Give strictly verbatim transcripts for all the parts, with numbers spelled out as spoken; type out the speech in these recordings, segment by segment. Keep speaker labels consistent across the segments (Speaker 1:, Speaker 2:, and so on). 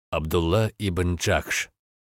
Speaker 1: Абдулла ибн Джахш.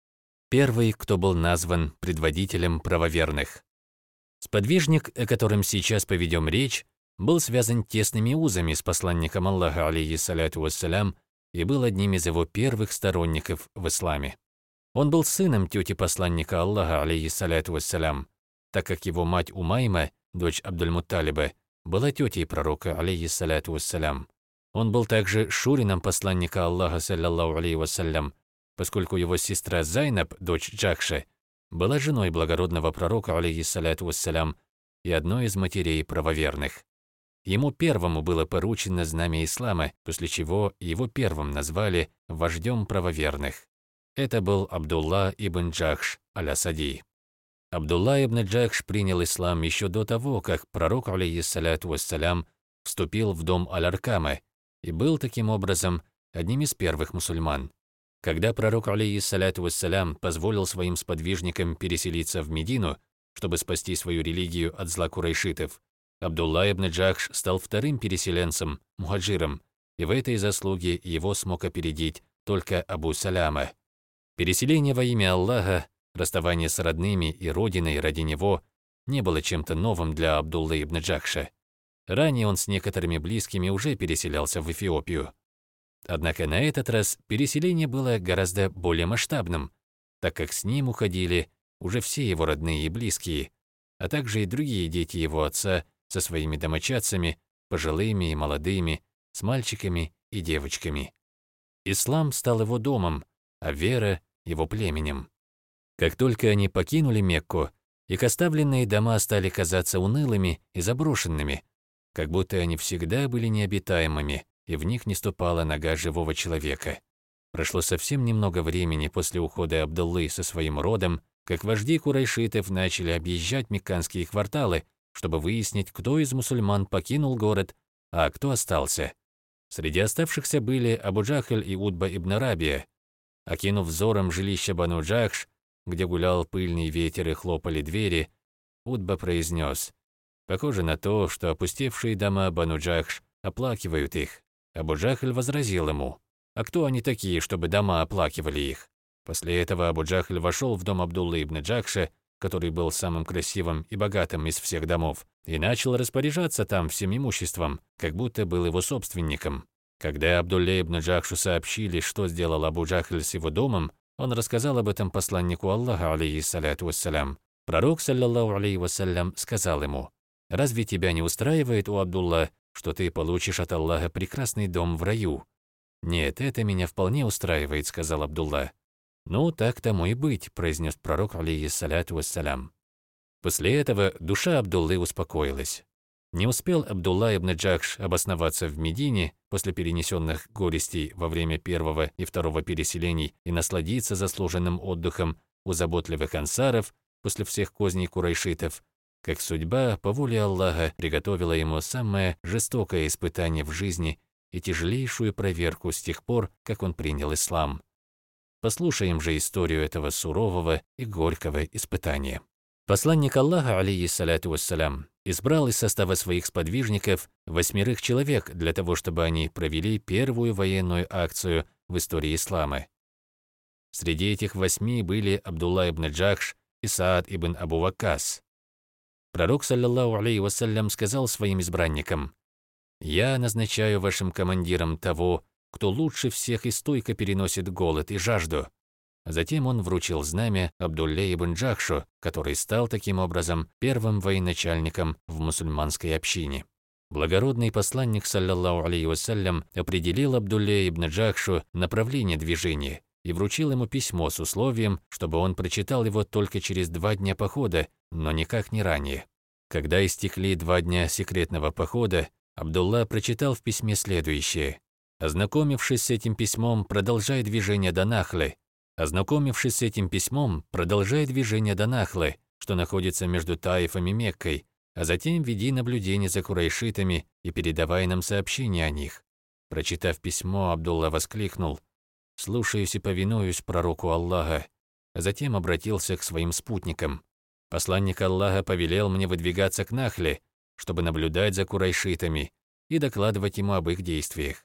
Speaker 1: Первый, кто был назван предводителем правоверных. Сподвижник, о котором сейчас поведем речь, был связан тесными узами с посланником Аллаха, алейхиссаляту вассалям, и был одним из его первых сторонников в исламе. Он был сыном тети посланника Аллаха, алейхиссаляту вассалям, так как его мать Умайма, дочь Абдуль-Мутталиба, была тетей пророка, алейхиссаляту вассалям. Он был также шурином посланника Аллаха, саллаллаху алейхи вассалям, поскольку его сестра Зайнаб, дочь Джахша, была женой благородного пророка, алейхиссаляту вассалям, и одной из матерей правоверных. Ему первому было поручено знамя ислама, после чего его первым назвали вождем правоверных. Это был Абдулла ибн Джахш аль-Асади. Абдулла ибн Джахш принял ислам еще до того, как пророк, алейхиссаляту вассалям, вступил в дом Аль-Аркама и был таким образом одним из первых мусульман. Когда пророк, алейхиссаляту вассалям, позволил своим сподвижникам переселиться в Медину, чтобы спасти свою религию от зла курайшитов, Абдулла ибн Джахш стал вторым переселенцем, мухаджиром, и в этой заслуге его смог опередить только Абу Саляма. Переселение во имя Аллаха, расставание с родными и родиной ради него не было чем-то новым для Абдуллы ибн Джахша. Ранее он с некоторыми близкими уже переселялся в Эфиопию. Однако на этот раз переселение было гораздо более масштабным, так как с ним уходили уже все его родные и близкие, а также и другие дети его отца со своими домочадцами, пожилыми и молодыми, с мальчиками и девочками. Ислам стал его домом, а вера — его племенем. Как только они покинули Мекку, их оставленные дома стали казаться унылыми и заброшенными, как будто они всегда были необитаемыми, и в них не ступала нога живого человека. Прошло совсем немного времени после ухода Абдуллы со своим родом, как вожди курайшитов начали объезжать мекканские кварталы, чтобы выяснить, кто из мусульман покинул город, а кто остался. Среди оставшихся были Абу Джахль и Утба ибн Рабия. Окинув взором жилище Бану Джахш, где гулял пыльный ветер и хлопали двери, Утба произнес: «Похоже на то, что опустевшие дома Бану Джахш оплакивают их». Абу Джахль возразил ему: «А кто они такие, чтобы дома оплакивали их?» После этого Абу Джахль вошел в дом Абдуллы ибн Джахша, который был самым красивым и богатым из всех домов, и начал распоряжаться там всем имуществом, как будто был его собственником. Когда Абдулле ибн Джахшу сообщили, что сделал Абу Джахль с его домом, он рассказал об этом посланнику Аллаха, алейхиссаляту вассалям. Пророк, саллаллаху алейхи вассалям, сказал ему: «Разве тебя не устраивает, о Абдулла, что ты получишь от Аллаха прекрасный дом в раю?» «Нет, это меня вполне устраивает», — сказал Абдулла. «Ну, так тому и быть», — произнес пророк, алейхиссаляту вассалям. После этого душа Абдуллы успокоилась. Не успел Абдулла ибн Джахш обосноваться в Медине после перенесенных горестей во время первого и второго переселений и насладиться заслуженным отдыхом у заботливых ансаров после всех козней курайшитов, как судьба, по воле Аллаха, приготовила ему самое жестокое испытание в жизни и тяжелейшую проверку с тех пор, как он принял ислам. Послушаем же историю этого сурового и горького испытания. Посланник Аллаха, алейхиссаляту вассалям, избрал из состава своих сподвижников восьмерых человек для того, чтобы они провели первую военную акцию в истории ислама. Среди этих восьми были Абдулла ибн Джахш и Саад ибн Абу Ваккас. Пророк, саллаллаху алейхи вассалям, сказал своим избранникам: «Я назначаю вашим командиром того, кто лучше всех и стойко переносит голод и жажду». Затем он вручил знамя Абдулле ибн Джахшу, который стал таким образом первым военачальником в мусульманской общине. Благородный посланник, саллаллаху алейхи вассалям, определил Абдулле ибн Джахшу направление движения и вручил ему письмо с условием, чтобы он прочитал его только через два дня похода, но никак не ранее. Когда истекли два дня секретного похода, Абдулла прочитал в письме следующее: «Ознакомившись с этим письмом, продолжай движение до Нахлы. Ознакомившись с этим письмом, продолжай движение до Нахлы, что находится между Таифом и Меккой, а затем веди наблюдение за курайшитами и передавай нам сообщения о них». Прочитав письмо, Абдулла воскликнул: «Слушаюсь и повинуюсь пророку Аллаха», а затем обратился к своим спутникам: «Посланник Аллаха повелел мне выдвигаться к Нахле, чтобы наблюдать за курайшитами и докладывать ему об их действиях.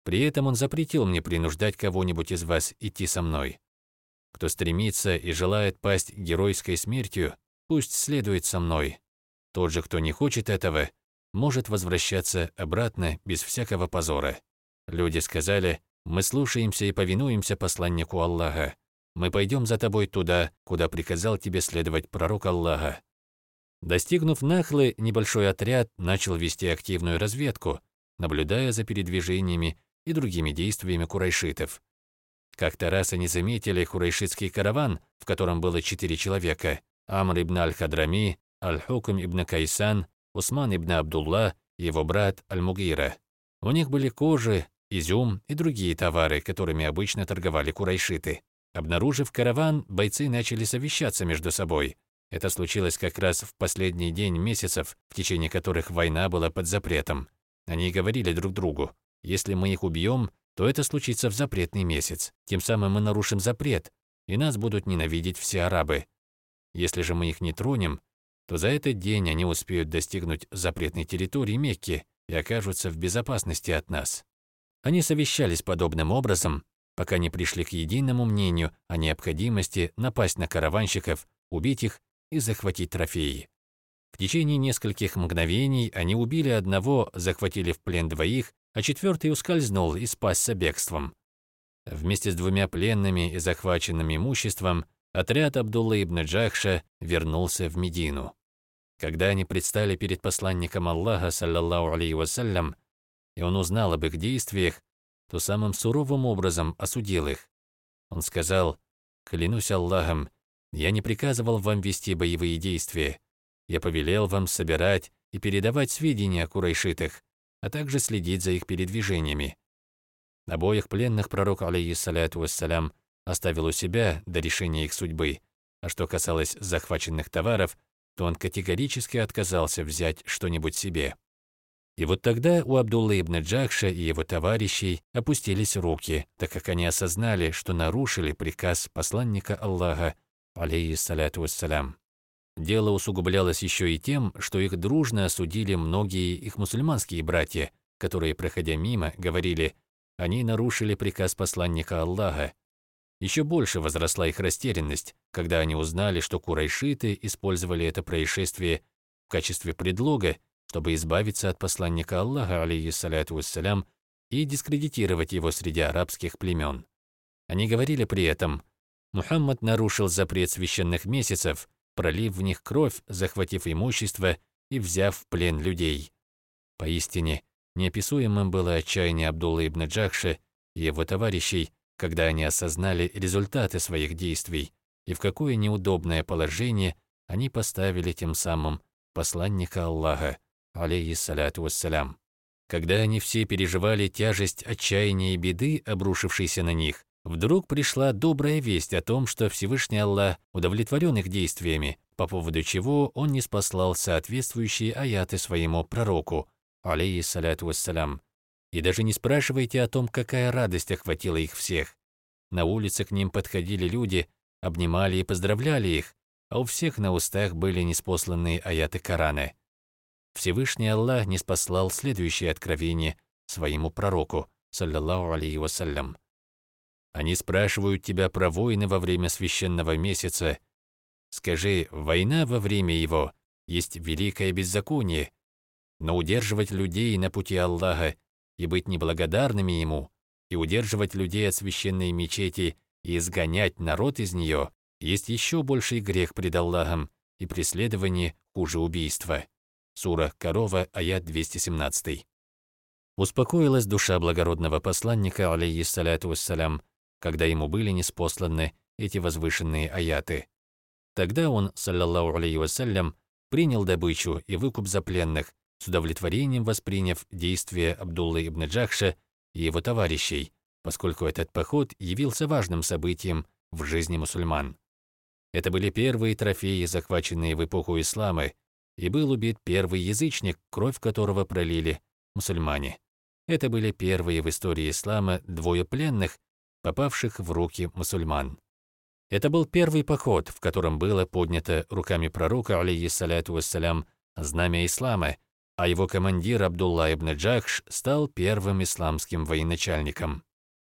Speaker 1: При этом он запретил мне принуждать кого-нибудь из вас идти со мной. Кто стремится и желает пасть геройской смертью, пусть следует со мной. Тот же, кто не хочет этого, может возвращаться обратно без всякого позора». Люди сказали: «Мы слушаемся и повинуемся посланнику Аллаха. Мы пойдем за тобой туда, куда приказал тебе следовать пророк Аллаха». Достигнув Нахлы, небольшой отряд начал вести активную разведку, наблюдая за передвижениями и другими действиями курайшитов. Как-то раз они заметили курайшитский караван, в котором было четыре человека: Амр ибн аль-Хадрами, Аль-Хукм ибн Кайсан, Усман ибн Абдулла и его брат Аль-Мугира. У них были кожи, изюм и другие товары, которыми обычно торговали курайшиты. Обнаружив караван, бойцы начали совещаться между собой. Это случилось как раз в последний день месяцев, в течение которых война была под запретом. Они говорили друг другу: «Если мы их убьем, то это случится в запретный месяц. Тем самым мы нарушим запрет, и нас будут ненавидеть все арабы. Если же мы их не тронем, то за этот день они успеют достигнуть запретной территории Мекки и окажутся в безопасности от нас». Они совещались подобным образом, пока не пришли к единому мнению о необходимости напасть на караванщиков, убить их и захватить трофеи. В течение нескольких мгновений они убили одного, захватили в плен двоих, а четвертый ускользнул и спасся бегством. Вместе с двумя пленными и захваченным имуществом отряд Абдуллы ибн Джахша вернулся в Медину. Когда они предстали перед посланником Аллаха, саллаллаху алейхи вассалям, и он узнал об их действиях, то самым суровым образом осудил их. Он сказал: «Клянусь Аллахом, я не приказывал вам вести боевые действия. Я повелел вам собирать и передавать сведения о курайшитах, а также следить за их передвижениями». Обоих пленных пророк, алейхиссаляту вассалям, оставил у себя до решения их судьбы, а что касалось захваченных товаров, то он категорически отказался взять что-нибудь себе. И вот тогда у Абдуллы ибн Джахша и его товарищей опустились руки, так как они осознали, что нарушили приказ посланника Аллаха, алейхиссаляту вассалям. Дело усугублялось еще и тем, что их дружно осудили многие их мусульманские братья, которые, проходя мимо, говорили: «Они нарушили приказ посланника Аллаха». Еще больше возросла их растерянность, когда они узнали, что курайшиты использовали это происшествие в качестве предлога, чтобы избавиться от посланника Аллаха, алейхиссаляту вассалям, и дискредитировать его среди арабских племен. Они говорили при этом: «Мухаммад нарушил запрет священных месяцев, пролив в них кровь, захватив имущество и взяв в плен людей». Поистине, неописуемым было отчаяние Абдуллы ибн Джахша и его товарищей, когда они осознали результаты своих действий и в какое неудобное положение они поставили тем самым посланника Аллаха, алейхиссаляту вассалям. Когда они все переживали тяжесть отчаяния и беды, обрушившейся на них, вдруг пришла добрая весть о том, что Всевышний Аллах удовлетворен их действиями, по поводу чего он ниспослал соответствующие аяты своему пророку, алейхиссаляту вассалям. И даже не спрашивайте о том, какая радость охватила их всех. На улице к ним подходили люди, обнимали и поздравляли их, а у всех на устах были ниспосланные аяты Корана. Всевышний Аллах ниспослал следующее откровение своему пророку, саллаллаху алейхи вассалям. Они спрашивают тебя про войны во время священного месяца. Скажи: война во время его есть великое беззаконие, но удерживать людей на пути Аллаха и быть неблагодарными Ему, и удерживать людей от священной мечети и изгонять народ из нее, есть еще больший грех пред Аллахом и преследование хуже убийства. Сура Корова, аят двести семнадцатый. Успокоилась душа благородного посланника, алейхиссаляту вассалям, когда ему были ниспосланы эти возвышенные аяты. Тогда он, саллаллаху алейхи вассалям, принял добычу и выкуп за пленных, с удовлетворением восприняв действия Абдуллы ибн Джахша и его товарищей, поскольку этот поход явился важным событием в жизни мусульман. Это были первые трофеи, захваченные в эпоху ислама, и был убит первый язычник, кровь которого пролили мусульмане. Это были первые в истории ислама двое пленных, попавших в руки мусульман. Это был первый поход, в котором было поднято руками пророка, алейхиссаляту вассалям, знамя ислама, а его командир Абдулла ибн Джахш стал первым исламским военачальником.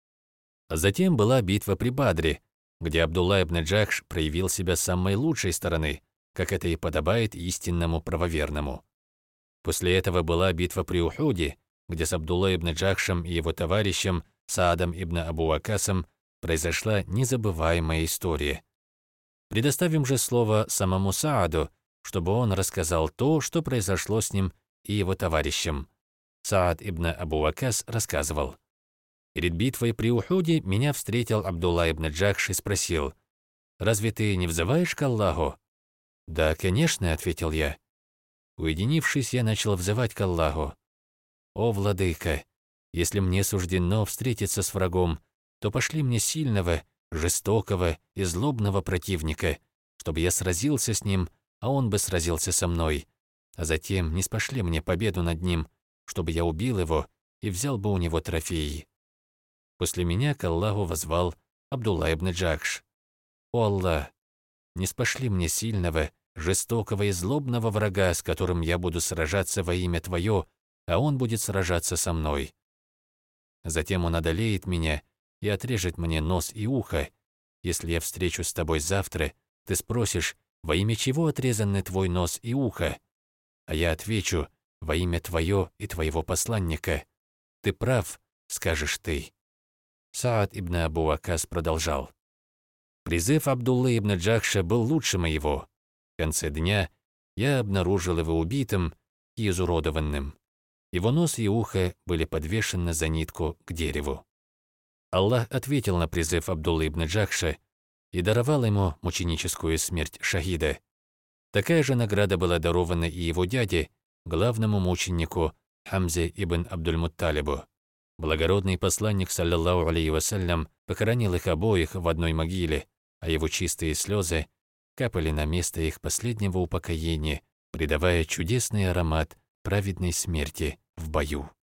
Speaker 1: Затем была битва при Бадре, где Абдулла ибн Джахш проявил себя с самой лучшей стороны, как это и подобает истинному правоверному. После этого была битва при Ухуде, где с Абдулла ибн Джахшем и его товарищем Саадом ибн Абу Вакасом произошла незабываемая история. Предоставим же слово самому Сааду, чтобы он рассказал то, что произошло с ним и его товарищем. Саад ибн Абу Вакас рассказывал: «Перед битвой при Ухуде меня встретил Абдулла ибн Джахш и спросил: „Разве ты не взываешь к Аллаху?“ „Да, конечно“, — ответил я. Уединившись, я начал взывать к Аллаху: „О, владыка, если мне суждено встретиться с врагом, то пошли мне сильного, жестокого и злобного противника, чтобы я сразился с ним, а он бы сразился со мной, а затем не спошли мне победу над ним, чтобы я убил его и взял бы у него трофеи“. После меня к Аллаху воззвал Абдулла ибн Джахш: „О Аллах, не спошли мне сильного, жестокого и злобного врага, с которым я буду сражаться во имя Твое, а он будет сражаться со мной. Затем он одолеет меня и отрежет мне нос и ухо. Если я встречусь с тобой завтра, ты спросишь, во имя чего отрезаны твой нос и ухо? А я отвечу: во имя Твое и Твоего посланника. Ты прав, скажешь ты». Саад ибн Абу Вакас продолжал: «Призыв Абдуллы ибн Джахша был лучше моего. В конце дня я обнаружил его убитым и изуродованным. Его нос и ухо были подвешены за нитку к дереву. Аллах ответил на призыв Абдуллы ибн Джахша и даровал ему мученическую смерть шахида. Такая же награда была дарована и его дяде, главному мученику Хамзе ибн Абдуль-Мутталибу. Благородный посланник, саллаллаху алейхи вассалям, похоронил их обоих в одной могиле, а его чистые слезы капали на место их последнего упокоения, придавая чудесный аромат праведной смерти в бою.